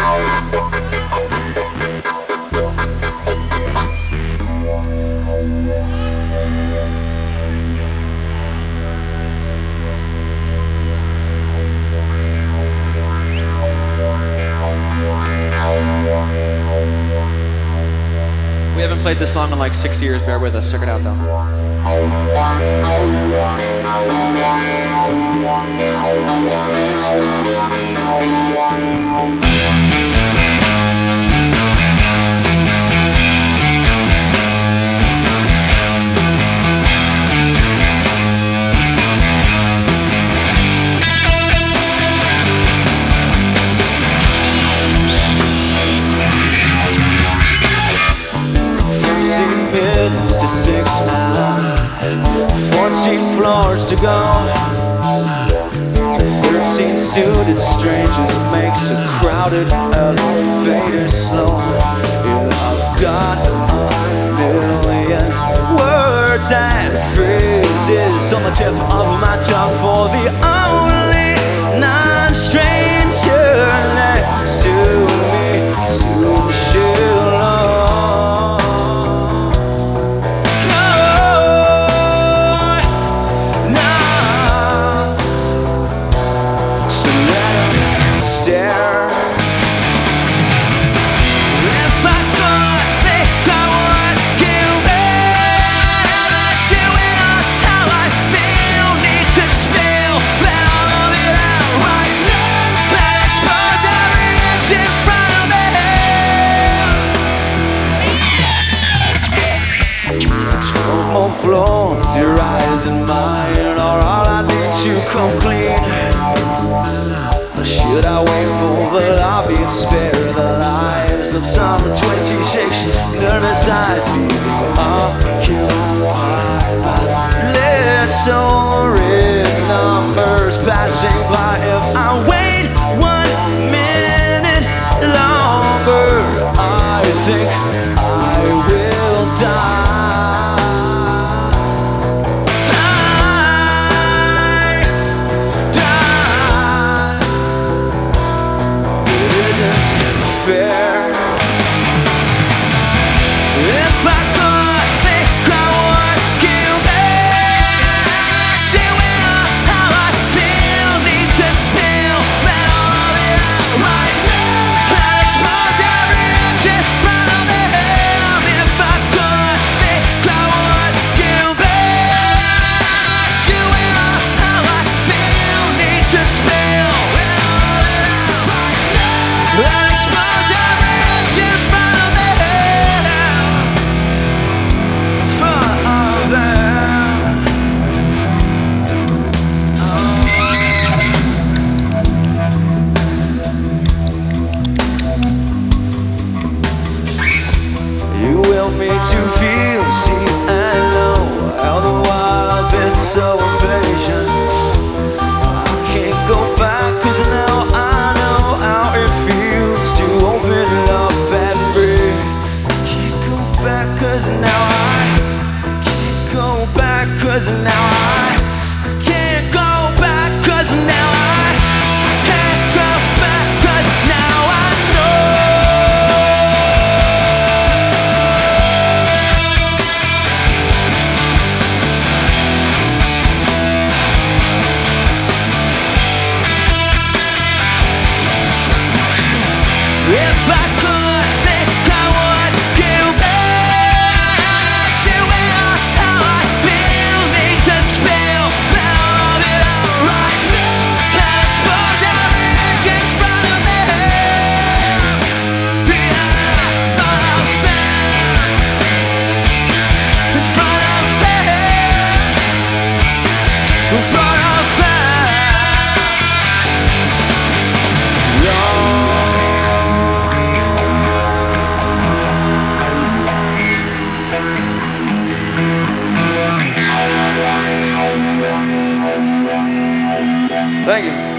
We haven't played this song in like 6 years. Bear with us. Check it out though. Minutes to 6 now, 14 floors to go, 13 suited strangers makes a crowded elevator slow. Yeah, I've got a million words and phrases on the tip of my tongue for the only non-stranger next to me. Soon she'll know. Floors, your eyes and mine are all I need to come clean. Should I wait for the lobby and spare the lives of some 26 nervous eyes being occupied by little red numbers passing by? If I wait 1 minute longer, I think I will die. You will me to feel, see and know. All the while I've been so impatient. I can't go back, cause now I know how it feels to open up and breathe. Can't go back, cause now I can't go back, cause now I can't go back, cause now I can't go back, cause now I know. If I could, think I would give back to how I feel. Need to spill all of it out right now. Expose every inch in front of me. In front of me. In front of me. In front of me. Thank you.